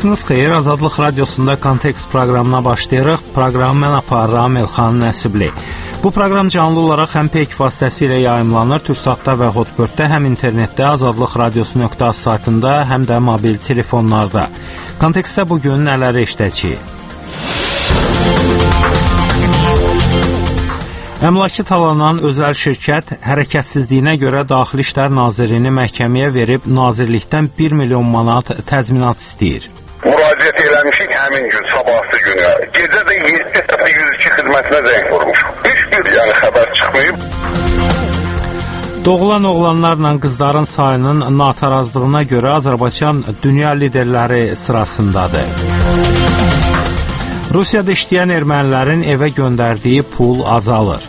Vaxtınız xeyir, Azadlıq Radiosunda Kontekst proqramına başlayırıq. Proqramı mən aparıram Elxan Nəsibli. Bu proqram canlı olaraq həm Peyk vasitəsilə yayımlanır, Türksatda və Hotbirddə, həm internetdə azadlıqradiosu.az saytında, həm də mobil telefonlarda. Kontekstdə bugün nələri eşidəcəyik? Əmlakı talanan özəl şirkət hərəkətsizliyinə görə Daxili İşlər Nazirini məhkəməyə verib, nazirlikdən 1 milyon manat təzminat istəyir. Müraciət eləmişik həmin gün, sabahsı günü. Gecə də 7 dəfə 102 xidmətinə zəng vurmuşuq. Heç bir xəbər çıxmayıb. Doğulan oğlanlarla qızların sayının natarazlığına görə Azərbaycan dünya liderləri sırasındadır. Rusiyada işləyən ermənilərin evə göndərdiyi pul azalır.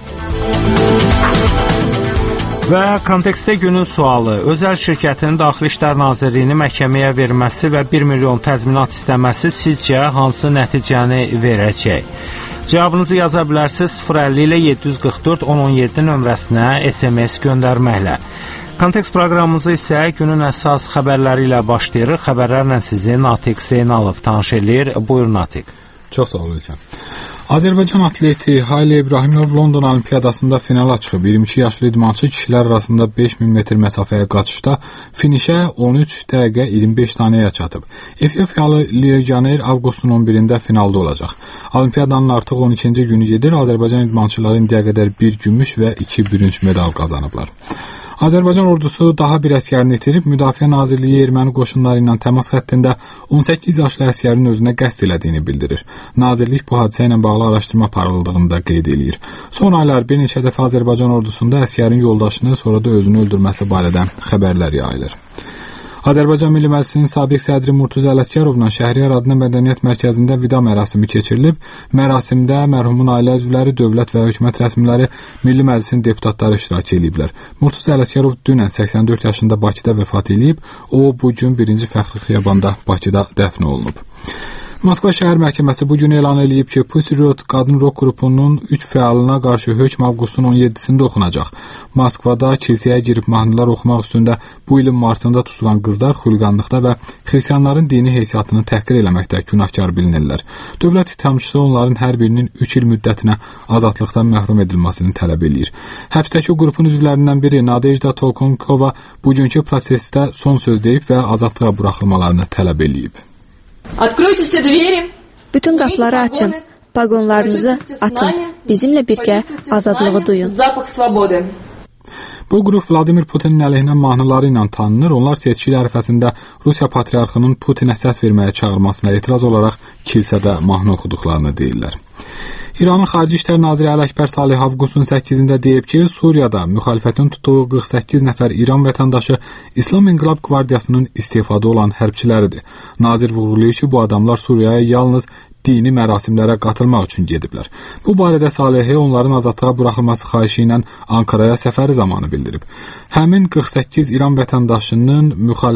Və kontekstdə günün sualı, özəl şirkətin Daxili İşlər Nazirliyini məhkəməyə verməsi və 1 milyon təzminat istəməsi sizcə hansı nəticəni verəcək? Cavabınızı yaza bilərsiniz 050 ilə 744 1017 nömrəsinə SMS göndərməklə. Kontekst proqramımızı isə günün əsas xəbərləri ilə başlayırıq. Xəbərlərlə sizi Natiq Zeynalov tanış edir. Buyurun Natiq. Çox sağ olun. Azərbaycan atleti Hayli İbrahimov London Olimpiyadasında finala çıxıb. 22 yaşlı idmançı kişilər arasında 5000 metr məsafəyə qaçışda finişə 13 dəqiqə 25 saniyəyə çatıb. Efiopiyalı legioner avqustun 11-də finalda olacaq. Olimpiyadanın artıq 12-ci günü gedir. Azərbaycan idmançıları indiyə qədər 1 gümüş və 2 bürünc medal qazanıblar. Azərbaycan ordusu daha bir əsgərini itirib, Müdafiə Nazirliyi erməni qoşunları ilə təmas xəttində 18 yaşlı əsgərin özünə qəsd elədiyini bildirir. Nazirlik bu hadisə ilə bağlı araşdırma aparıldığını da qeyd eləyir. Son aylar bir neçə dəfə Azərbaycan ordusunda əsgərin yoldaşını, sonra da özünü öldürməsi barədə xəbərlər yayılır. Azərbaycan Milli Məclisinin sabiq sədri Murtuza Ələsgərovla Şəhriyar adına mədəniyyət mərkəzində vida mərasimi keçirilib. Mərasimdə mərhumun ailə üzvləri, dövlət və hökumət rəsmiləri, Milli Məclisin deputatları iştirak ediblər. Murtuza Ələsgərov dünən 84 yaşında Bakıda vəfat edib. O, bu gün 1-ci Fəxri Xiyabanda Bakıda dəfn olunub. Moskva şəhər məhkəməsi bugün elan edib ki, Pussy Riot qadın rock qrupunun 3 fəalına qarşı hökm avqustun 17-sində oxunacaq. Moskvada kilsəyə girib mahnılar oxumaq üstündə bu ilin martında tutulan qızlar xuliqanlıqda və xristianların dini heysiyyatını təhqir eləməkdə günahkar bilinirlər. Dövlət ittihamçısı onların hər birinin 3 il müddətinə azadlıqdan məhrum edilməsini tələb eləyir. Həbsdəki qrupun üzvlərindən biri Nadejda Tolkonkova bugünkü prosesdə son söz deyib və azadlığa buraxılmalarını tələb eləyib. Bütün qapıları açın, paqonlarınızı atın, bizimlə birgə azadlığı duyun. Bu qrup Vladimir Putinin əleyhinə mahnıları ilə tanınır. Onlar seçki ərəfəsində Rusiya patriarxının Putinə səs verməyə çağırmasına etiraz olaraq kilsədə mahnı oxuduqlarını deyirlər. İranın Xarici İşlər Naziri Ələkbər Salih avqustun 8-də deyib ki, Suriyada müxalifətin tutduğu 48 nəfər İran vətəndaşı İslam İnqilab Qvardiyasının istefada olan hərbçiləridir. Nazir vurğulayır ki, bu adamlar Suriyaya yalnız dini mərasimlərə qatılmaq üçün gediblər. Bu barədə Salihi onların azadlığa buraxılması xahişi ilə Ankaraya səfəri zamanı bildirib. Həmin 48 İran vətəndaşının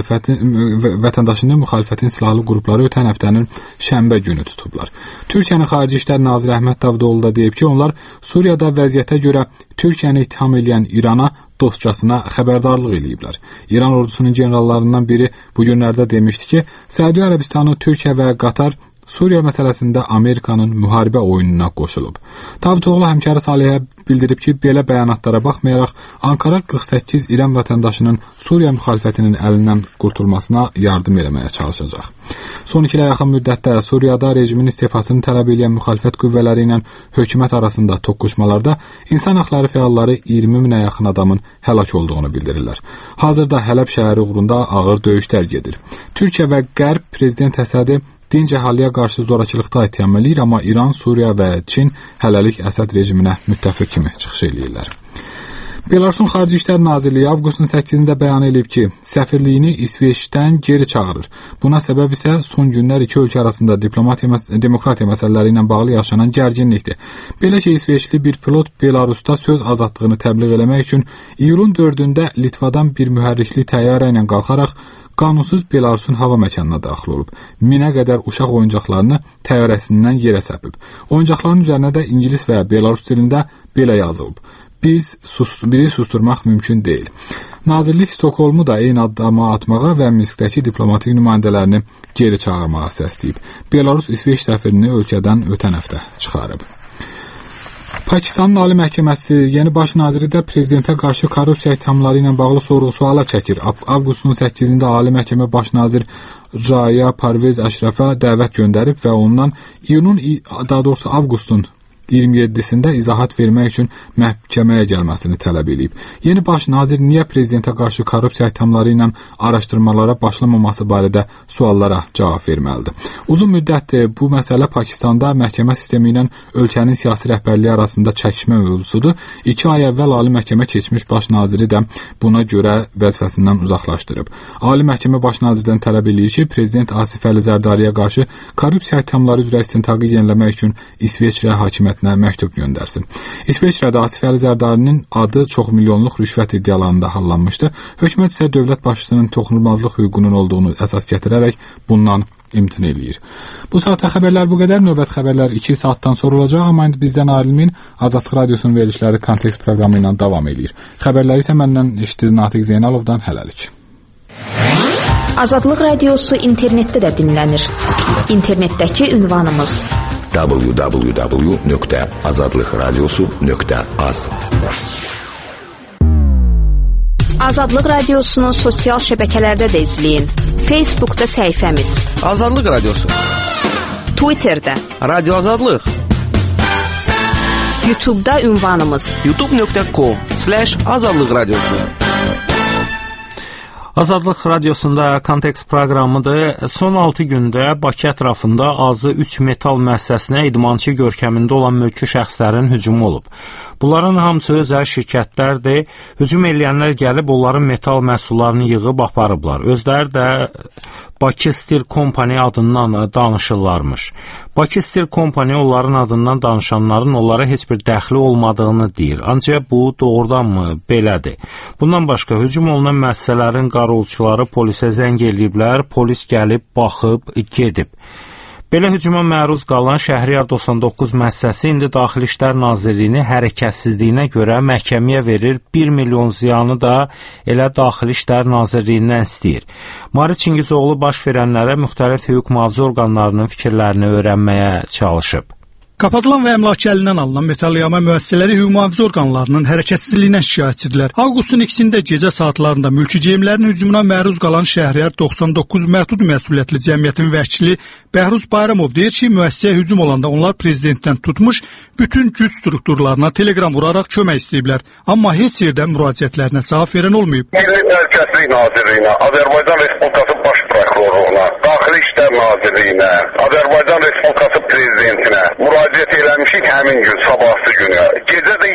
müxalifətin silahlı qrupları ötən həftənin şənbə günü tutublar. Türkiyənin Xarici İşlər Naziri Əhməd Davutoğlu da deyib ki, onlar Suriyada vəziyyətə görə Türkiyəni ittiham edən İrana dostcasına xəbərdarlıq eləyiblər. İran ordusunun generallarından biri bu günlərdə demişdi ki, Səudi Ərəbistanı, Türkiyə və Qatar Suriya məsələsində Amerikanın müharibə oyununa qoşulub. Davutoğlu həmkarı Salihə bildirib ki, belə bəyanatlara baxmayaraq Ankara 48 İran vətəndaşının Suriya müxalifətinin əlindən qurtulmasına yardım etməyə çalışacaq. Son 2 ilə yaxın müddətdə Suriyada rejimin istifasını tələb edən müxalifət qüvvələri ilə hökumət arasında toqquşmalarda insan haqları fəalları 20 minə yaxın adamın həlak olduğunu bildirirlər. Hazırda Hələb şəhəri uğrunda ağır döyüşlər gedir. Türkiyə və Qərb prezident Əsədi dinc əhaliyə qarşı zorakılıqda ittiham eləyir, amma İran, Suriya və Çin hələlik Əsəd rejiminə müttəfiq kimi çıxış eləyirlər. Belarusun Xarici İşlər Nazirliyi avqustun 8-də bəyan edib ki, səfirliyini İsveçdən geri çağırır. Buna səbəb isə son günlər iki ölkə arasında demokratiya məsələləri ilə bağlı yaşanan gərginlikdir. Belə ki, İsveçli bir pilot Belarusda söz azadlığını təbliğ eləmək üçün iyulun 4-də Litvadan bir mühərrikli təyyarə ilə qalxaraq qanunsuz Belarusun hava məkanına daxil olub. 1000-ə qədər uşaq oyuncaqlarını təyyarəsindən yerə səpib. Oyuncaqların üzərinə də ingilis və Belarus dilində belə yazılıb: bizi susturmaq mümkün deyil. Nazirlik Stokholmu da eyni addımı atmağa və Minskdəki diplomatik nümayəndələrini geri çağırmağa səsləyib. Belarus İsveç səfirini ölkədən ötən həftə çıxarıb. Pakistanın Ali Məhkəməsi yeni baş naziri də prezidentə qarşı korrupsiya ithamları ilə bağlı sorğu-suala çəkir. Avqustun 8-də Ali Məhkəmə baş nazir Raya Parvez Əşrəfə dəvət göndərib və ondan avqustun 27-sində izahat vermək üçün məhkəməyə gəlməsini tələb edib. Yeni baş nazir niyə prezidentə qarşı korrupsiya ithamları ilə araşdırmalara başlamaması barədə suallara cavab verməlidir. Uzun müddətdir bu məsələ Pakistanda məhkəmə sistemi ilə ölkənin siyasi rəhbərliyi arasında çəkişmə mövzusudur. 2 ay əvvəl Ali Məhkəmə keçmiş baş naziri də buna görə vəzifəsindən uzaqlaşdırıb. Ali Məhkəmə baş nazirdən tələb edir ki, prezident Asif Əli Zərdariyə qarşı korrupsiya ithamları üzrə istintaqı yeniləmək üçün İsveçrə hakimiyyətinə məktub göndərsin. İsveçrədə Asif Əli Zərdarinin adı çox milyonluq rüşvət iddialarında hallanmışdı. Hökumət isə dövlət başçısının toxunulmazlıq hüququnun olduğunu əsas gətirərək bundan imtina eləyir. Bu saatda xəbərlər bu qədər. Növbət xəbərlər 2 saatdan sonra olacaq, amma indi bizdən ayrılmayın. Azadlıq Radiosunun verilişləri Kontekst proqramı ilə davam edir. Xəbərləri isə məndən eşitdiniz Natiq Zeynalovdan. Hələlik. Azadlıq Radiosu internetdə də dinlənir. İnternetdəki ünvanımız www.azadlıqradiosu.az. Azadlıq Radiosunu sosial şəbəkələrdə də izləyin. Facebookda səhifəmiz Azadlıq Radiosu, Twitterdə Radio Azadlıq, YouTube'da ünvanımız youtube.com/azadlıq radiosu. Azadlıq Radiosunda Kontekst proqramıdır. Son 6 gündə Bakı ətrafında azı 3 metal müəssisəsinə idmançı görkəmində olan mülki şəxslərin hücumu olub. Bunların hamısı özəl şirkətlərdir. Hücum eləyənlər gəlib onların metal məhsullarını yığıb aparıblar. Özləri də Bakı Steel Company adından danışırlarmış. Bakı Steel Company onların adından danışanların onlara heç bir dəxli olmadığını deyir. Ancaq bu doğrudanmı belədir? Bundan başqa hücum olunan müəssisələrin qarolçuları polisə zəng eləyiblər, polis gəlib, baxıb, gedib. Belə hücuma məruz qalan Şəhriyar 99 müəssisəsi indi Daxili İşlər Nazirliyini hərəkətsizliyinə görə məhkəməyə verir, 1 milyon ziyanı da elə Daxili İşlər Nazirliyindən istəyir. Mari Çingizoğlu baş verənlərə müxtəlif hüquq mühafizə orqanlarının fikirlərini öyrənməyə çalışıb. Kapatılan və əmlakı əlindən alınan metalyama müəssisələri hüquq mühafizə orqanlarının hərəkətsizliyindən şikayətçidirlər. Avqustun 2-də gecə saatlarında mülki geyimlərin hücumuna məruz qalan Şəhriyar 99 məhdud məsuliyyətli cəmiyyətin vəkili Bəhruz Bayramov deyir ki, müəssisəyə hücum olanda onlar prezidentdən tutmuş bütün güc strukturlarına telegram vuraraq kömək istəyiblər. Amma heç yerdən müraciətlərinə cavab verən olmayıb. Milli Təhlükəsizlik Nazirliyinə, Azərbaycan Respublikası Baş Prokurorluğuna, Daxili İşlər Nazirliyinə, Azərbaycan Respublikası Prezidentinə müraciət eləmişik həmin gün, sabahsı günü. Gecə də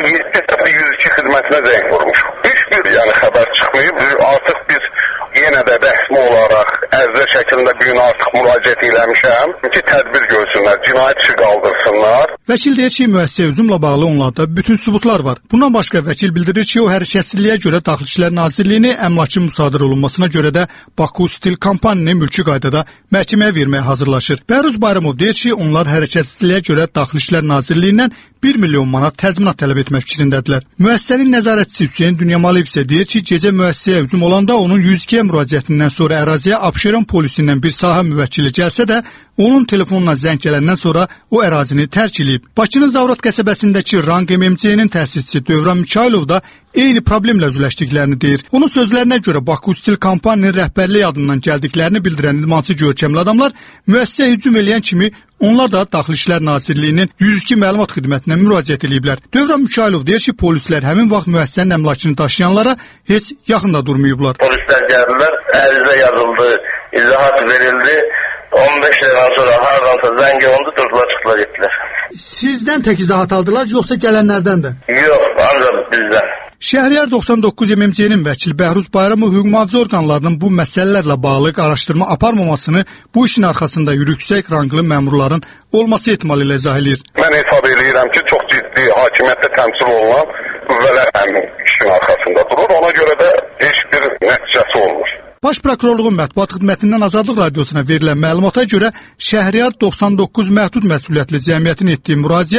102 xidmətinə zəng vurmuşuq. Heç bir xəbər çıxmayıb. Artıq biz yenə də rəsmi olaraq ərizə şəklində bir gün artıq müraciət eləmişəm ki, tədbir görsünlər, cinayət işi qaldırsınlar. Vəkil deyir ki, müəssisə hücumla bağlı onlarda bütün sübutlar var. Bundan başqa vəkil bildirir ki, o hərəkətsizliyə görə Daxili İşlər Nazirliyini əmlakın müsadirə olunmasına görə də Baku Steel Company mülki qaydada məhkəməyə verməyə hazırlaşır. Bəhruz Bayramov deyir ki, onlar hərəkətsizliyə görə Daxili İşlər Nazirliyindən 1 milyon manat təzminat tələb etmək fikrindədirlər. Müəssisənin nəzarətçisi Hüseyn Dünyamaliyev isə deyir ki, gecə müəssisəyə hücum olanda onun 102-yə müraciətindən sonra əraziyə Abşeron polisindən bir sahə müvəkkili gəlsə də, onun telefonuna zəng gələndən sonra o ərazini tərk edib. Bakının Zavrat qəsəbəsindəki Rang MMC-nin təsisçisi Dövran Mikailov da eyni problemlə üzləşdiklərini deyir. Onun sözlərinə görə Baku Steel Company-nin rəhbərliyi adından gəldiklərini bildirən idmançı görkəmli adamlar müəssisəyə hücum eləyən kimi onlar da Daxili İşlər Nazirliyinin 102 məlumat xidmətinə müraciət ediblər. Dövran Mikailov deyir ki, polislər həmin vaxt müəssisənin əmlakını daşıyanlara heç yaxında durmayıblar. Polislər gəldilər, ərizə yazıldı, izahat verildi. 15 dəqiqədən sonra hardansa zəng olundu, durdular, çıxdılar, getdilər. Sizdən tək izahat aldılar, yoxsa gələnlərdən də? Yox, ancaq bizdən. Şəhriyar 99 MMC-nin vəkili Bəhruz Bayramov hüquq mühafizə orqanlarının bu məsələlərlə bağlı araşdırma aparmamasını bu işin arxasında yüksək ranglı məmurların olması ehtimalı ilə izah edir. Mən hesab edirəm ki, çox ciddi hakimiyyətdə təmsil olunan qüvvələr həmin işin arxasında durur. Ona görə də heç bir nəticəsi olmur. Baş Prokurorluğun mətbuat xidmətindən Azadlıq Radiosuna verilən məlumata görə Şəhriyar 99 məhdud məsuliyyətli cəmiyyətin etdiyi müraciət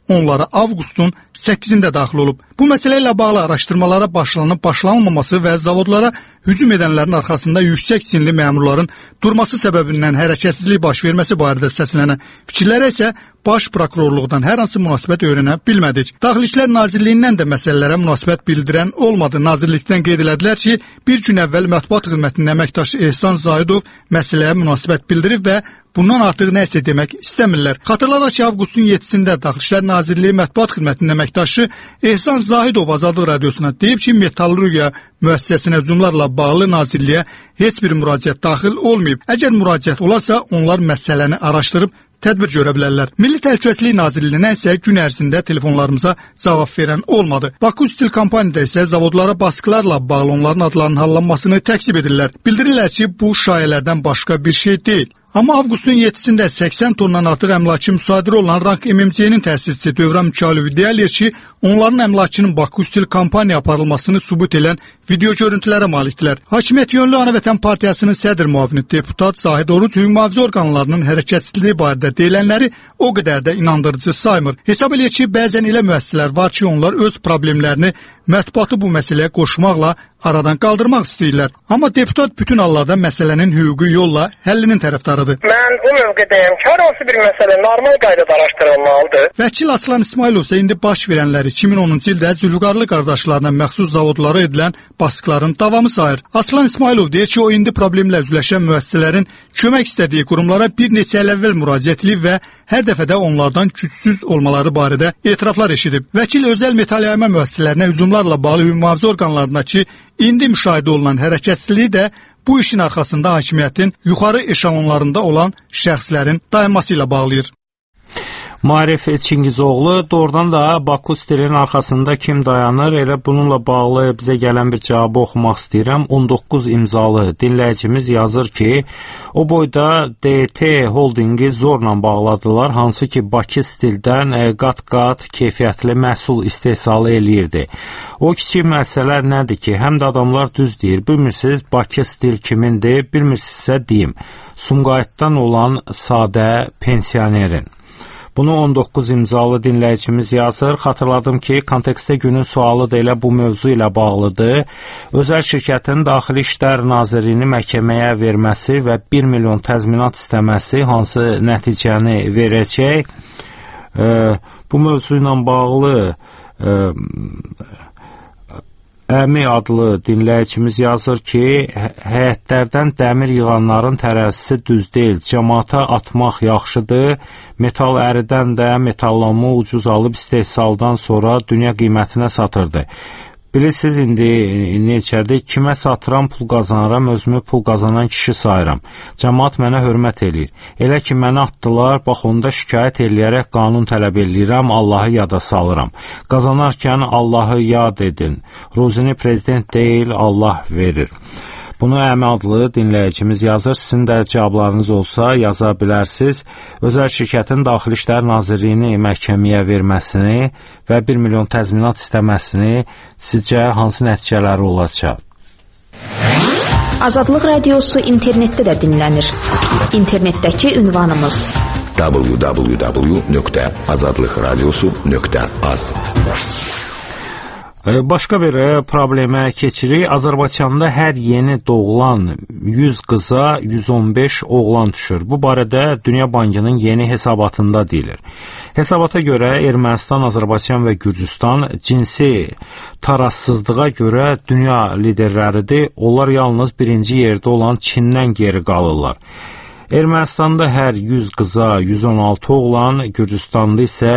onlara avqustun 8-də daxil olub. Bu məsələ ilə bağlı araşdırmalara başlanılmaması və zavodlara hücum edənlərin arxasında yüksək sinli məmurların durması səbəbindən hərəkətsizlik baş verməsi barədə səslənən fikirlərə isə Baş Prokurorluqdan hər hansı münasibət öyrənə bilmədik. Daxili İşlər Nazirliyindən də məsələlərə münasibət bildirən olmadı. Nazirlikdən qeyd elədilər ki, bir gün əvvəl Mətbuat Xidmətinin əməkdaşı Ehsan Zahidov məsələyə münasibət bildirib və bundan artıq nə isə demək istəmirlər. Xatırladaq ki, avqustun 7-də Daxili İşlər Nazirliyi Mətbuat Xidmətinin əməkdaşı Ehsan Zahidov Azadlıq Radiosuna deyib ki, metallurgiya müəssisəsinə hücumlarla bağlı Nazirliyə heç bir müraciət daxil olmayıb. Əgər müraciət olarsa, onlar məsələni araşdırıb tədbir görə bilərlər. Milli Təhlükəsizlik Nazirliyinə isə gün ərzində telefonlarımıza cavab verən olmadı. Baku Stil kompaniyada isə zavodlara baskılarla bağlı onların adlarının hallanmasını təksib edirlər. Bildirirlər ki, bu şayələrdən başqa bir şey deyil. Amma avqustun 7-də 80 tondan artıq əmlakı müsadirə olan Rank MMC-nin təsisçisi Dövran Mükalovi deyir ki, onların əmlakının Baku Stil kampaniya aparılmasını sübut edən video görüntülərə malikdirlər. Hakimiyyət yönlü Ana Vətən Partiyasının sədr müavini deputat Zahid Oruc hüquq mühafizə orqanlarının hərəkətsizliyi barədə deyilənləri o qədər də inandırıcı saymır. Hesab eləyir ki, bəzən elə müəssisələr var ki, onlar öz problemlərini mətbuatı bu məsələyə qoşmaqla aradan qaldırmaq istəyirlər. Amma deputat bütün hallarda məsələnin hüquqi yolla həllinin tərəfdarıdır. Mən bu mövqedəyəm ki, hər hansı bir məsələ normal qaydada araşdırılmalıdır. Vəkil Aslan İsmailov isə indi baş verənləri 2010-cu ildə Zülfüqarlı qardaşlarına məxsus zavodlara edilən baskıların davamı sayır. Aslan İsmailov deyir ki, o indi problemlə üzləşən müəssisələrin kömək istədiyi qurumlara bir neçə il əvvəl müraciət edib və hər dəfədə onlardan gücsüz olmaları barədə etiraflar eşidib. Vəkil özəl metal yayma müəssisələrinə hücumlarla bağlı hüquq mühafizə orqanlarındakı indi müşahidə olunan hərəkətsizliyi də bu işin arxasında hakimiyyətin yuxarı eşalonlarında olan şəxslərin dayanması ilə bağlayır. Maarif Çingizoğlu doğrudan da Baku Stilin arxasında kim dayanır? Elə bununla bağlı bizə gələn bir cavabı oxumaq istəyirəm. 19 imzalı dinləyicimiz yazır ki, o boyda DT Holdingi zorla bağladılar, hansı ki Bakı Stildən qat-qat keyfiyyətli məhsul istehsalı eləyirdi. O kiçik məsələlər nədir ki, həm də adamlar düz deyir. Bilmirsiniz Bakı Stil kimindir, bilmirsinizsə deyim. Sumqayıtdan olan sadə pensionerin. Bunu 19 imzalı dinləyicimiz yazır. Xatırladım ki, kontekstdə günün sualı da elə bu mövzu ilə bağlıdır. Özəl şirkətin Daxili İşlər Nazirliyini məhkəməyə verməsi və 1 milyon təzminat istəməsi hansı nəticəni verəcək? Bu mövzu ilə bağlı Əmi adlı dinləyicimiz yazır ki, həyətlərdən dəmir yığanların tərəzisi düz deyil, cəmaata atmaq yaxşıdır, metal əridən də metallanma ucuz alıb istehsaldan sonra dünya qiymətinə satırdı. Bilirsiniz, indi neçədir, kimə satıram, pul qazanaram, özümü pul qazanan kişi sayıram. Cəmaat mənə hörmət eləyir. Elə ki, mənə atdılar, bax onda şikayət eləyərək qanun tələb eləyirəm, Allahı yada salıram. Qazanarkən Allahı yad edin. Ruzini prezident deyil, Allah verir. Bunu Əmi adlı dinləyicimiz yazır. Sizin də cavablarınız olsa yaza bilərsiniz. Özəl şirkətin Daxili İşlər Nazirliyini məhkəməyə verməsini və 1 milyon təzminat istəməsini sizcə hansı nəticələri olacaq? Azadlıq Radiosu internetdə də dinlənir. İnternetdəki ünvanımız www.azadlıqradiosu.az. Başqa bir problemə keçirik. Azərbaycanda hər yeni doğulan 100 qıza 115 oğlan düşür. Bu barədə Dünya Bankının yeni hesabatında deyilir. Hesabata görə Ermənistan, Azərbaycan və Gürcüstan cinsi tarazsızlığa görə dünya liderləridir. Onlar yalnız birinci yerdə olan Çindən geri qalırlar. Ermənistanda hər 100 qıza 116 oğlan, Gürcüstanda isə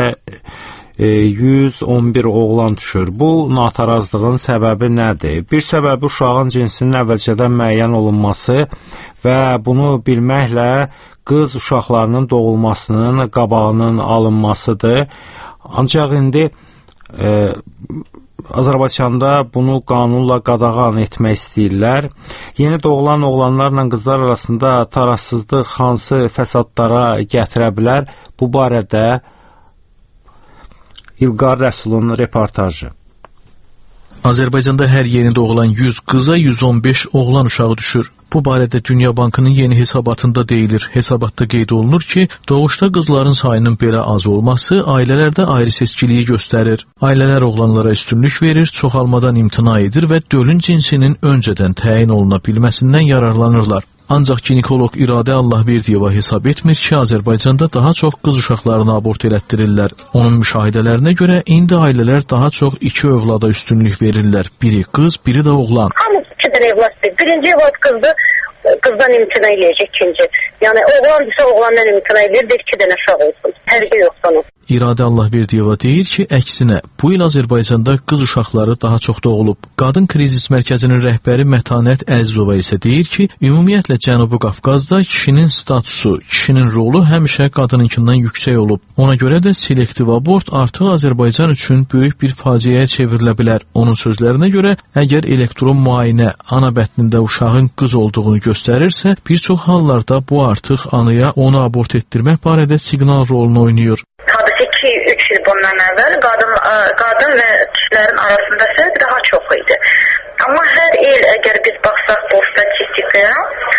111 oğlan düşür. Bu natarazlığın səbəbi nədir? Bir səbəbi uşağın cinsinin əvvəlcədən müəyyən olunması və bunu bilməklə qız uşaqlarının doğulmasının qabağının alınmasıdır. Ancaq indi Azərbaycanda bunu qanunla qadağan etmək istəyirlər. Yeni doğulan oğlanlarla qızlar arasında tarazsızlıq hansı fəsadlara gətirə bilər? Bu barədə İlqar Rəsulun reportajı. Azərbaycanda hər yeni doğulan 100 qıza 115 oğlan uşağı düşür. Bu barədə Dünya Bankının yeni hesabatında deyilir. Hesabatda qeyd olunur ki, doğuşda qızların sayının belə az olması ailələrdə ayrı seçkiliyi göstərir. Ailələr oğlanlara üstünlük verir, çoxalmadan imtina edir və dölün cinsinin öncədən təyin oluna bilməsindən yararlanırlar. Ancaq ginekoloq İradə Allahverdiyeva hesab etmir ki, Azərbaycanda daha çox qız uşaqlarını abort elətdirirlər. Onun müşahidələrinə görə indi ailələr daha çox 2 övlada üstünlük verirlər. Biri qız, biri də oğlan. Birinci evlat qızdır, qızdan imtina eləyəcək ikinci. Yəni oğlan ise oğlandan imtina eləyir, 2 dənə uşaq olsun. Fərqi yoxdur. İradə Allahverdiyeva deyir ki, əksinə, bu il Azərbaycanda qız uşaqları daha çox doğulub. Qadın Krizis Mərkəzinin rəhbəri Mətanət Əzizova isə deyir ki, ümumiyyətlə Cənubi Qafqazda kişinin statusu, kişinin rolu həmişə qadınınkindən yüksək olub. Ona görə də selektiv abort artıq Azərbaycan üçün böyük bir faciəyə çevrilə bilər. Onun sözlərinə görə, əgər elektron müayinə ana bətnində uşağın qız olduğunu göstərirsə, bir çox hallarda bu artıq anaya onu abort etdirmək barədə siqnal rolunu oynayır. Tabii ki 2-3 il bundan əvvəl qadın və kişilərin arasında fərq daha çox idi. Amma hər il əgər biz baxsaq bu statistikaya,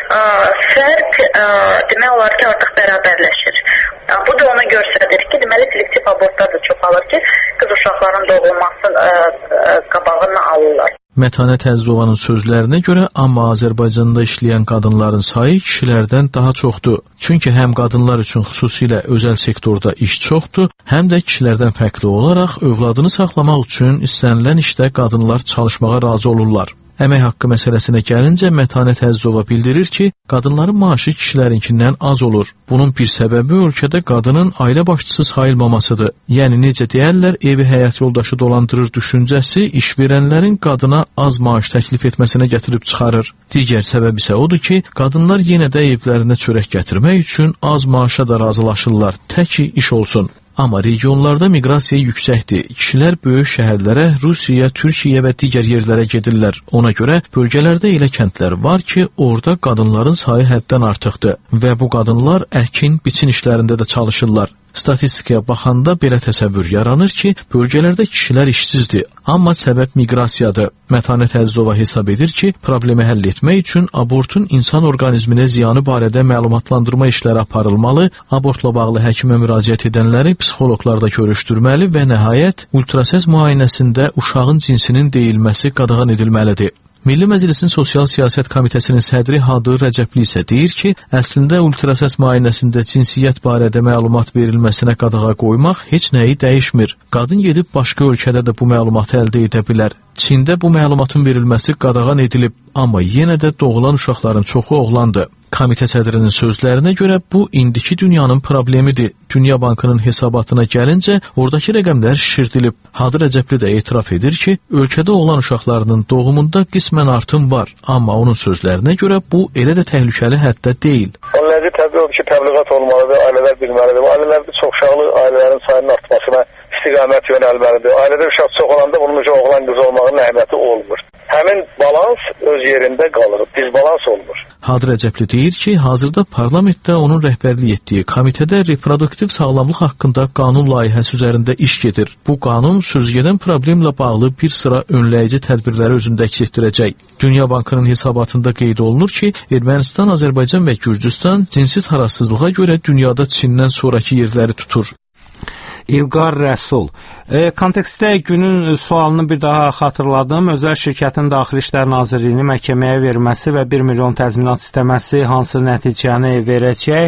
fərq demək olar ki artıq bərabərləşir. Bu da ona göstərir ki, deməli selektiv abortlar da çoxalır ki, qız uşaqların doğulmasının qabağını alırlar. Mətanət Əzizovanın sözlərinə görə, amma Azərbaycanda işləyən qadınların sayı kişilərdən daha çoxdur. Çünki həm qadınlar üçün xüsusilə özəl sektorda iş çoxdur, həm də kişilərdən fərqli olaraq övladını saxlamaq üçün istənilən işdə qadınlar çalışmağa razı olurlar. Əmək haqqı məsələsinə gəlincə Mətanət Əzizova bildirir ki, qadınların maaşı kişilərinkindən az olur. Bunun bir səbəbi ölkədə qadının ailə başçısı sayılmamasıdır. Yəni necə deyərlər, evi həyat yoldaşı dolandırır düşüncəsi işverənlərin qadına az maaş təklif etməsinə gətirib çıxarır. Digər səbəb isə odur ki, qadınlar yenə də evlərinə çörək gətirmək üçün az maaşa da razılaşırlar, tək ki iş olsun. Amma regionlarda miqrasiya yüksəkdir. Kişilər böyük şəhərlərə, Rusiyaya, Türkiyəyə və digər yerlərə gedirlər. Ona görə bölgələrdə elə kəndlər var ki, orada qadınların sayı həddən artıqdır və bu qadınlar əkin, biçin işlərində də çalışırlar. Statistikaya baxanda belə təsəvvür yaranır ki, bölgələrdə kişilər işsizdir, amma səbəb miqrasiyadır. Mətanət Əzizova hesab edir ki, problemi həll etmək üçün abortun insan orqanizminə ziyanı barədə məlumatlandırma işləri aparılmalı, abortla bağlı həkimə müraciət edənləri psixoloqlarda görüşdürməli və nəhayət ultrasəs müayinəsində uşağın cinsinin deyilməsi qadağan edilməlidir. Milli Məclisin Sosial Siyasət Komitəsinin sədri Hadır Rəcəbli isə deyir ki, əslində ultrasəs müayinəsində cinsiyyət barədə məlumat verilməsinə qadağa qoymaq heç nəyi dəyişmir. Qadın gedib başqa ölkədə də bu məlumatı əldə edə bilər. Çində bu məlumatın verilməsi qadağan edilib, amma yenə də doğulan uşaqların çoxu oğlandır. Komitə sədrinin sözlərinə görə bu indiki dünyanın problemidir. Dünya Bankının hesabatına gəlincə, oradakı rəqəmlər şişirdilib. Hadır Rəcəbli də etiraf edir ki, ölkədə olan uşaqlarının doğumunda qismən artım var, amma onun sözlərinə görə bu elə də təhlükəli həddə deyil. Onlarca təbii odur ki, təbliğat olmalıdır, ailələr bilməlidir. Ailələrdə çox uşaqlı ailələrin sayının artmasına istiqamət yönəlməlidir. Ailədə uşaq çox olanda bunun oğlan qız olmağının əhəmiyyəti olmur. Həmin balans öz yerində qalır, disbalans olmur. Hadır Rəcəbli deyir ki, hazırda parlamentdə onun rəhbərlik etdiyi komitədə reproduktiv sağlamlıq haqqında qanun layihəsi üzərində iş gedir. Bu qanun sözügedən problemlə bağlı bir sıra önləyici tədbirləri özündə əks etdirəcək. Dünya Bankının hesabatında qeyd olunur ki, Ermənistan, Azərbaycan və Gürcüstan cinsi tarazsızlığa görə dünyada Çindən sonraki yerləri tutur. İlqar Rəsul. Kontekstdə günün sualını bir daha xatırladım. Özəl şirkətin Daxili İşlər Nazirliyini məhkəməyə verməsi və 1 milyon təzminat istəməsi hansı nəticəni verəcək?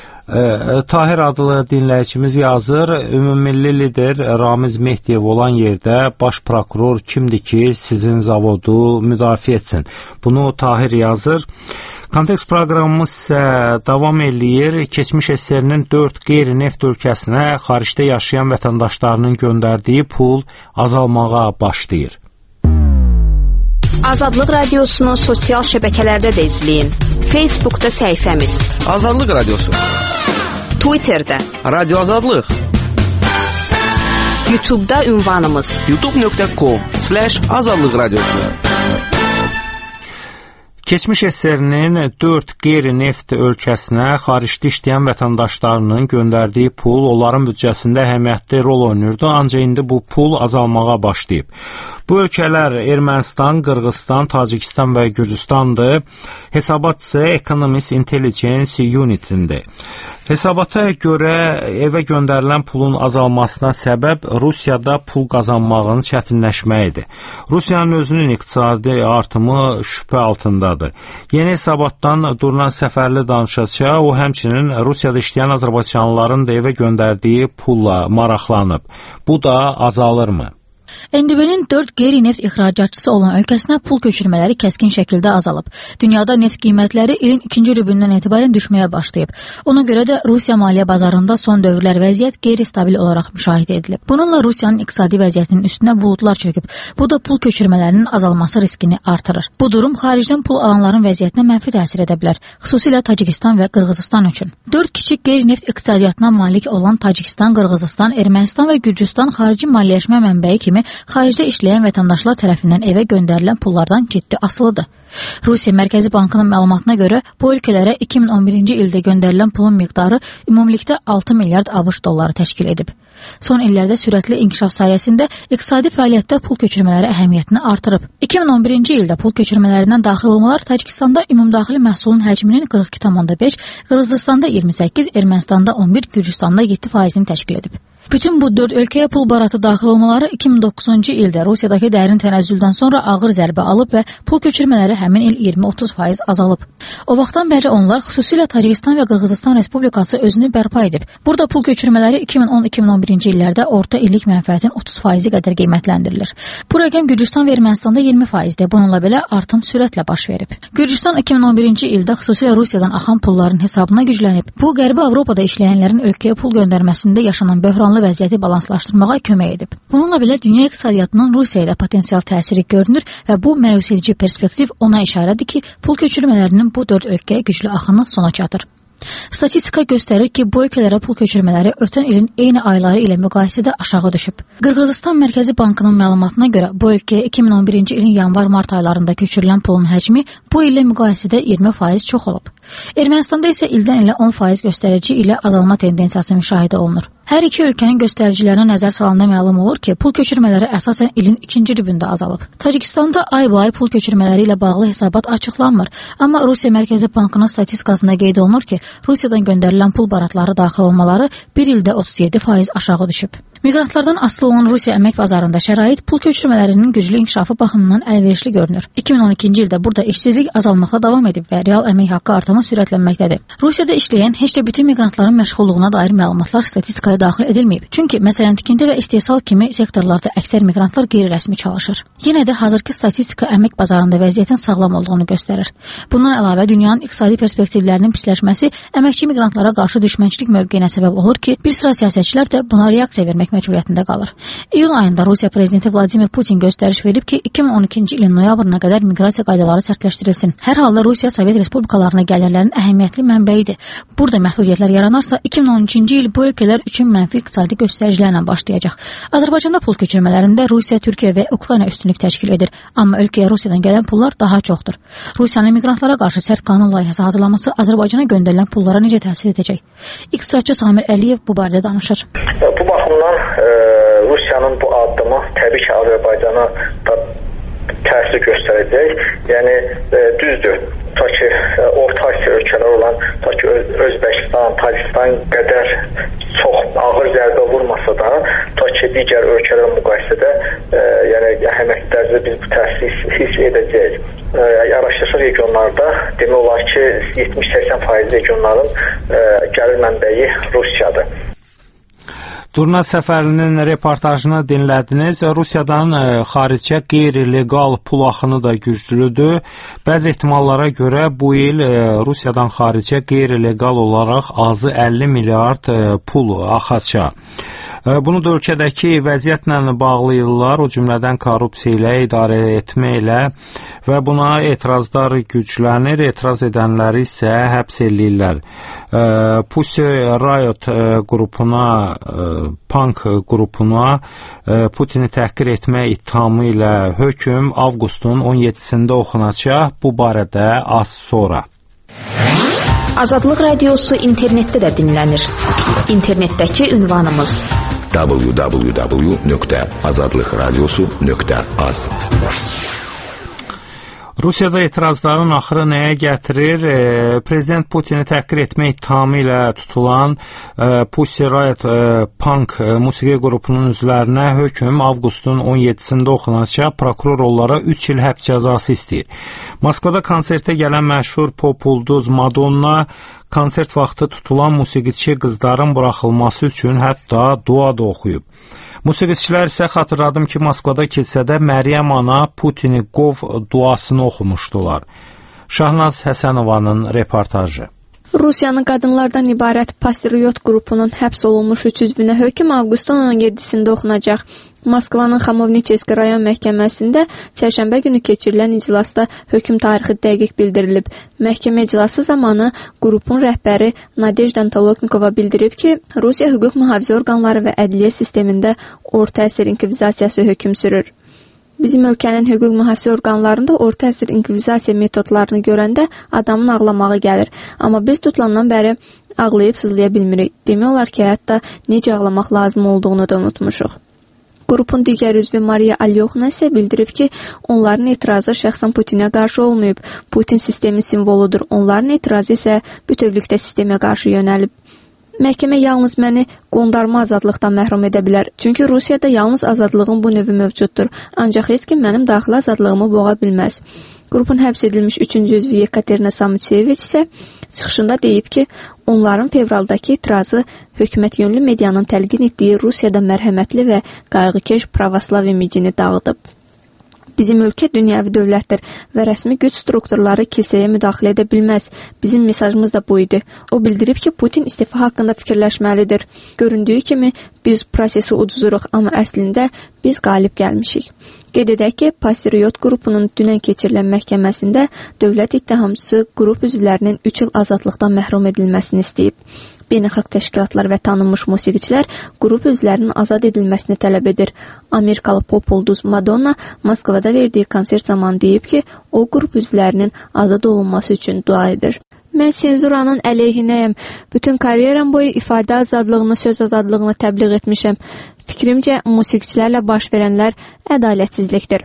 Tahir adlı dinləyicimiz yazır, ümumilli lider Ramiz Mehdiyev olan yerdə baş prokuror kimdir ki, sizin zavodu müdafiə etsin? Bunu Tahir yazır. Kontekst proqramımız isə davam eləyir. Keçmiş SSR-nin 4 qeyri-neft ölkəsinə xaricdə yaşayan vətəndaşlarının göndərdiyi pul azalmağa başlayır. Azadlıq Radiosunu sosial şəbəkələrdə də izləyin. Facebookda səhifəmiz Azadlıq Radiosu, Twitterdə Radio Azadlıq, YouTube'da ünvanımız youtube.com/azadlıq radiosu. Keçmiş SSR-nin 4 qeyri-neft ölkəsinə xaricdə işləyən vətəndaşlarının göndərdiyi pul onların büdcəsində əhəmiyyətli rol oynayırdı, ancaq indi bu pul azalmağa başlayıb. Bu ölkələr Ermənistan, Qırğızstan, Tacikistan və Gürcüstandır. Hesabat isə Economist Intelligence Unit-indir. Hesabata görə evə göndərilən pulun azalmasına səbəb Rusiyada pul qazanmağın çətinləşməyidir. Rusiyanın özünün iqtisadi artımı şübhə altındadır. Yeni hesabatdan Durnan Səfərli danışacaq. O həmçinin Rusiyada işləyən azərbaycanlıların da evə göndərdiyi pulla maraqlanıb. Bu da azalırmı? NDB-nin 4 qeyri-neft ixracatçısı olan ölkəsinə pul köçürmələri kəskin şəkildə azalıb. Dünyada neft qiymətləri ilin 2-ci rübündən etibarən düşməyə başlayıb. Ona görə də Rusiya maliyyə bazarında son dövrlər vəziyyət qeyri-stabil olaraq müşahidə edilib. Bununla Rusiyanın iqtisadi vəziyyətinin üstünə buludlar çöküb. Bu da pul köçürmələrinin azalması riskini artırır. Bu durum xaricdən pul alanların vəziyyətinə mənfi təsir edə bilər, xüsusilə Tacikistan və Qırğızistan üçün. 4 kiçik qeyri-neft iqtisadiyyatına malik olan Tacikistan, Qırğızistan, Ermənistan və Gürcüstan xarici maliyyələşmə mənbəyi kimi xaricdə işləyən vətəndaşlar tərəfindən evə göndərilən pullardan ciddi asılıdır. Rusiya Mərkəzi Bankının məlumatına görə bu ölkələrə 2011-ci ildə göndərilən pulun miqdarı ümumilikdə 6 milyard ABŞ dolları təşkil edib. Son illərdə sürətli inkişaf sayəsində iqtisadi fəaliyyətdə pul köçürmələri əhəmiyyətini artırıb. 2011-ci ildə pul köçürmələrindən daxil olmalar Tacikistanda ümumdaxili məhsulun həcminin 42,5, Qırğızistanda 28, Ermənistanda 11, Gürcüstanda 7%-ni təşkil edib. Bütün bu 4 ölkəyə pul baratı daxil olmaları 2009-cu ildə Rusiyadakı dərin tənəzzüldən sonra ağır zərbə alıb və pul köçürmələri həmin il 20-30% azalıb. O vaxtdan bəri onlar, xüsusilə Tacikistan və Qırğızistan Respublikası özünü bərpa edib. Burada pul köçürmələri 2010-2011-ci illərdə orta illik mənfəətin 30%-i qədər qiymətləndirilir. Bu rəqəm Gürcüstan və Ermənistanda 20%-dir. Bununla belə artım sürətlə baş verib. Gürcüstan 2011-ci ildə xüsusilə Rusiyadan axan pulların hesabına güclənib. Bu, Qərbi Avropada işləyənlərin ölkəyə pul göndərməsində yaşanan böhranlı vəziyyəti balanslaşdırmağa kömək edib. Bununla belə dünya iqtisadiyyatının Rusiyaya potensial təsiri görünür və bu məyus edici perspektiv ona işarədir ki, pul köçürmələrinin bu 4 ölkəyə güclü axını sona çatır. Statistika göstərir ki, bu ölkələrə pul köçürmələri ötən ilin eyni ayları ilə müqayisədə aşağı düşüb. Qırğızistan Mərkəzi Bankının məlumatına görə bu ölkəyə 2011-ci ilin yanvar-mart aylarında köçürülən pulun həcmi bu illə müqayisədə 20% çox olub. Ermənistanda isə ildən ilə 10% göstərici ilə azalma tendensiyası müşahidə olunur. Hər iki ölkənin göstəricilərinə nəzər salanda məlum olur ki, pul köçürmələri əsasən ilin 2-ci rübündə azalıb. Tacikistanda ay-bu-ay pul köçürmələri ilə bağlı hesabat açıqlanmır, amma Rusiya Mərkəzi Bankının statistikasında qeyd olunur ki, Rusiyadan göndərilən pul baratları daxil olmaları bir ildə 37% aşağı düşüb. Miqrantlardan asılı olan Rusiya əmək bazarında şərait pul köçürmələrinin güclü inkişafı baxımından əlverişli görünür. 2012-ci ildə burada işsizlik azalmaqda davam edib və real əmək haqqı artımı sürətlənməkdədir. Rusiyada işləyən heç də bütün miqrantların məşğulluğuna dair məlumatlar statistikaya daxil edilməyib. Çünki məsələn tikinti və istehsal kimi sektorlarda əksər miqrantlar qeyri-rəsmi çalışır. Yenə də hazırki statistika əmək bazarında vəziyyətin sağlam olduğunu göstərir. Bundan əlavə dünyanın iqtisadi perspektivlərinin pisləşməsi əməkçi miqrantlara qarşı düşmənçilik mövqeyinə səbəb olur ki, bir sıra siyasətçilər də buna reaksiya vermək məcburiyyətində qalır. İyun ayında Rusiya prezidenti Vladimir Putin göstəriş verib ki, 2012-ci ilin noyabrına qədər miqrasiya qaydaları sərtləşdirilsin. Hər halda Rusiya Sovet Respublikalarına gəlirlərin əhəmiyyətli mənbəyidir. Burada məhdudiyyətlər yaranarsa, 2013-cü il bu ölkələr üçün mənfi iqtisadi göstəricilərlə başlayacaq. Azərbaycanda pul köçürmələrində Rusiya, Türkiyə və Ukrayna üstünlük təşkil edir, amma ölkəyə Rusiyadan gələn pullar daha çoxdur. Rusiyanın miqrantlara qarşı sərt qanun layihəsi hazırlaması Azərbaycana göndərilən pullara necə təsir edəcək? İqtisadçı Samir Əliyev bu barədə danışır. Bu baxımdan Rusiyanın bu addımı təbii ki, Azərbaycana da təsir göstərəcək. Yəni, düzdür. Ta ki, Orta Asiya ölkələri olan, ta ki, Özbəkistan, Tacikistan qədər çox ağır zərbə vurmasa da, ta ki, digər ölkələr müqayisədə yəni, əhəmiyyətli dərəcədə biz bu təsiri hiss edəcəyik. Araşdırıcı regionlarda demək olar ki, 70-80% regionların gəlir mənbəyi Rusiyadır. Durna Səfərlinin reportajını dinlədiniz. Rusiyadan xaricə qeyri-legal pul axını da güclüdür. Bəzi ehtimallara görə bu il Rusiyadan xaricə qeyri-legal olaraq azı 50 milyard pul axacaq. Bunu da ölkədəki vəziyyətlə bağlayırlar, o cümlədən korrupsiya ilə, idarə etmə ilə və buna etirazlar güclənir, etiraz edənləri isə həbs eləyirlər. Pussy Riot qrupuna, punk qrupuna Putini təhqir etmə ittihamı ilə hökm avqustun 17-sində oxunacaq, bu barədə az sonra. Azadlıq Radiosu internetdə də dinlənir. İnternetdəki ünvanımız www.azadlıqradiosu.az. Rusiyada etirazların axırı nəyə gətirir? Prezident Putini təhqir etmə ittihamı ilə tutulan Pussy Riot Punk musiqi qrupunun üzvlərinə hökm avqustun 17-sində oxunacaq. Prokuror onlara 3 il həbs cəzası istəyir. Moskvada konsertə gələn məşhur pop ulduz Madonna konsert vaxtı tutulan musiqiçi qızların buraxılması üçün hətta dua da oxuyub. Musiqiçilər isə xatırladım ki, Moskvada kilsədə Məryəm ana Putini qov duasını oxumuşdular. Şahnaz Həsənovanın reportajı. Rusiyanın qadınlardan ibarət Patriot qrupunun həbs olunmuş 3 üzvünə hökm avqustun 17-sində oxunacaq. Moskvanın Xamovniçeski rayon məhkəməsində çərşənbə günü keçirilən iclasda hökm tarixi dəqiq bildirilib. Məhkəmə iclası zamanı qrupun rəhbəri Nadejda Toloknikova bildirib ki, Rusiya hüquq mühafizə orqanları və ədliyyə sistemində orta əsr inkvizasiyası hökm sürür. Bizim ölkənin hüquq mühafizə orqanlarında orta əsr inkvizasiya metodlarını görəndə adamın ağlamağı gəlir. Amma biz tutulandan bəri ağlayıb sızlaya bilmirik. Demək olar ki, hətta necə ağlamaq lazım olduğunu da unutmuşuq. Qrupun digər üzvü Mariya Alyoxna isə bildirib ki, onların etirazı şəxsən Putinə qarşı olmayıb. Putin sistemin simvoludur. Onların etirazı isə bütövlükdə sistemə qarşı yönəlib. Məhkəmə yalnız məni qondarma azadlıqdan məhrum edə bilər. Çünki Rusiyada yalnız azadlığın bu növü mövcuddur. Ancaq heç kim mənim daxili azadlığımı boğa bilməz. Qrupun həbs edilmiş 3-cü üzvü Yekaterina Samutsevich isə çıxışında deyib ki, onların fevraldakı etirazı hökumət yönlü medianın təlqin etdiyi Rusiyada mərhəmətli və qayğıkeş pravoslav imicini dağıdıb. Bizim ölkə dünyəvi dövlətdir və rəsmi güc strukturları kilsəyə müdaxilə edə bilməz. Bizim mesajımız da bu idi. O bildirib ki, Putin istefa haqqında fikirləşməlidir. Göründüyü kimi biz prosesi uduzuruq, amma əslində biz qalib gəlmişik. Qeyd edək ki, Patriot qrupunun dünən keçirilən məhkəməsində dövlət ittihamçısı qrup üzvlərinin 3 il azadlıqdan məhrum edilməsini istəyib. Beynəlxalq təşkilatlar və tanınmış musiqiçilər qrup üzvlərinin azad edilməsini tələb edir. Amerikalı pop ulduz Madonna Moskvada verdiyi konsert zamanı deyib ki, o qrup üzvlərinin azad olunması üçün dua edir. Mən senzuranın əleyhinəyəm. Bütün karyeram boyu ifadə azadlığını, söz azadlığını təbliğ etmişəm. Fikrimcə, musiqiçilərlə baş verənlər ədalətsizlikdir.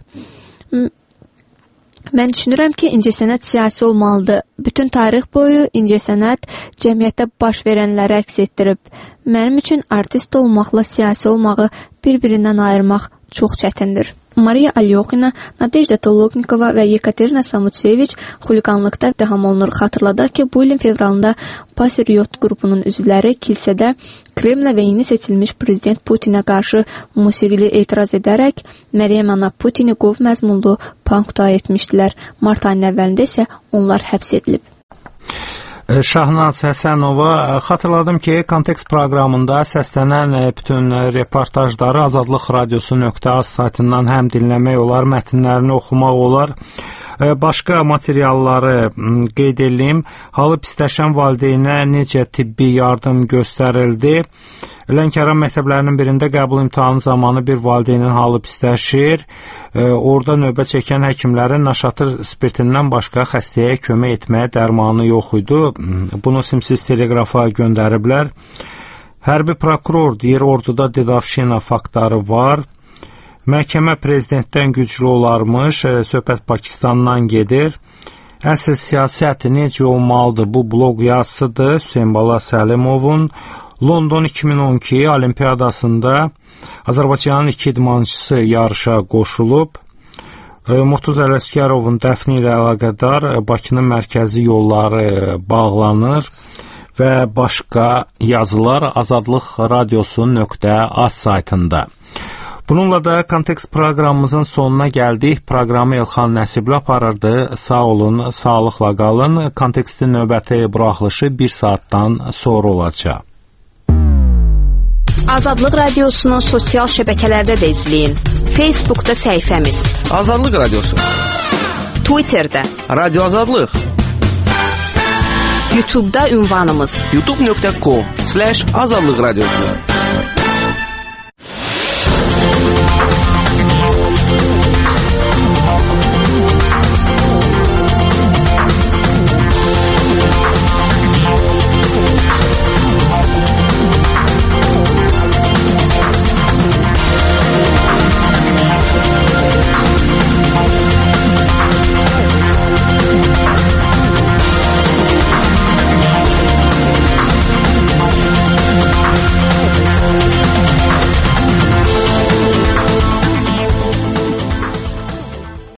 Mən düşünürəm ki, incəsənət siyasi olmalıdır. Bütün tarix boyu incəsənət cəmiyyətdə baş verənləri əks etdirib. Mənim üçün artist olmaqla siyasi olmağı bir-birindən ayırmaq çox çətindir. Mariya Alyoxina, Nadejda Toloknikova və Yekaterina Samutsevich xuliqanlıqda ittiham olunur. Xatırladaq ki, bu ilin fevralında Patriot qrupunun üzvləri kilsədə Kremlə və yeni seçilmiş prezident Putinə qarşı musiqili etiraz edərək Məryəm ana Putini qov məzmunlu punk dua etmişdilər. Mart ayının əvvəlində isə onlar həbs edilib. Şahnaz Həsənova, xatırladım ki, Kontekst proqramında səslənən bütün reportajları Azadlıq Radiosu.az saytından həm dinləmək olar, mətnlərini oxumaq olar. Başqa materialları qeyd edeyim. Halı pisləşən valideynə necə tibbi yardım göstərildi? Lənkəran məktəblərinin birində qəbul imtahanı zamanı bir valideynin halı pisləşir. Orada növbə çəkən həkimlərin naşatır spirtindən başqa xəstəyə kömək etməyə dərmanı yox idi. Bunu simsiz teleqrafa göndəriblər. Hərbi prokuror deyir, orduda dedavşina faktları var. Məhkəmə prezidentdən güclü olarmış, söhbət Pakistandan gedir. Əsl siyasət necə olmalıdır? Bu bloq yazısıdır Hüseyn Bala Səlimovun. London 2012 Olimpiyadasında Azərbaycanın 2 idmançısı yarışa qoşulub. Murtuz Ələsgərovun dəfni ilə əlaqədar Bakının mərkəzi yolları bağlanır və başqa yazılar Azadlıq Radiosu.az saytında. Bununla da Kontekst proqramımızın sonuna gəldik. Proqramı Elxan Nəsibli aparırdı. Sağ olun, sağlıqla qalın. Kontekstin növbəti buraxılışı 1 saatdan sonra olacaq. Azadlıq Radiosunu sosial şəbəkələrdə də izləyin. Facebookda səhifəmiz Azadlıq Radiosu, Twitterdə Radio Azadlıq, YouTube'da ünvanımız youtube.com/Azadlıq Radiosu.